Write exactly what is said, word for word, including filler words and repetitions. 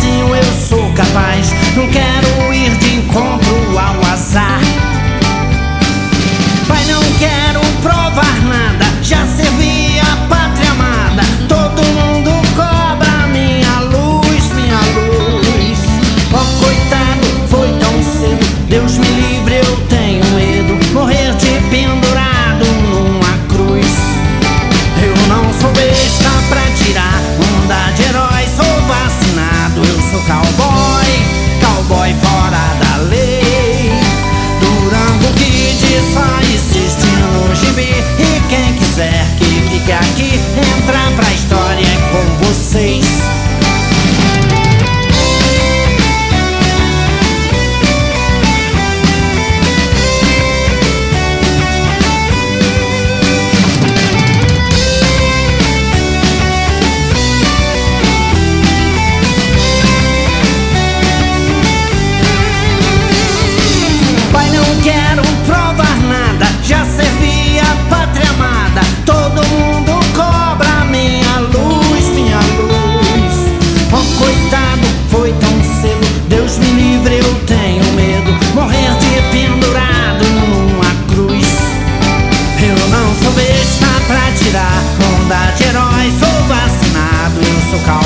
sozinho eu sou capaz. Não quero ir de encontro ao azar. Pai, não quero provar nada, já servi a pátria amada. Todo mundo cobra minha luz, minha luz. Oh, coitado, foi tão cedo. Deus me livre, eu tenho medo. Morrer de pendurado numa cruz. Eu não sou besta pra tirar onda de herói. Sou vacinado, eu sou cowboy, cowboy fora da lei. Durango Kid só existe no gibi. E quem quiser que fique aqui, entra pra história com vocês. Quero provar nada, já servi a pátria amada. Todo mundo cobra minha luz, minha luz. Oh, coitado, foi tão cedo. Deus me livre, eu tenho medo. Morrer de pendurado numa cruz. Eu não sou besta pra tirar onda de herói. Sou vacinado, eu sou calmo.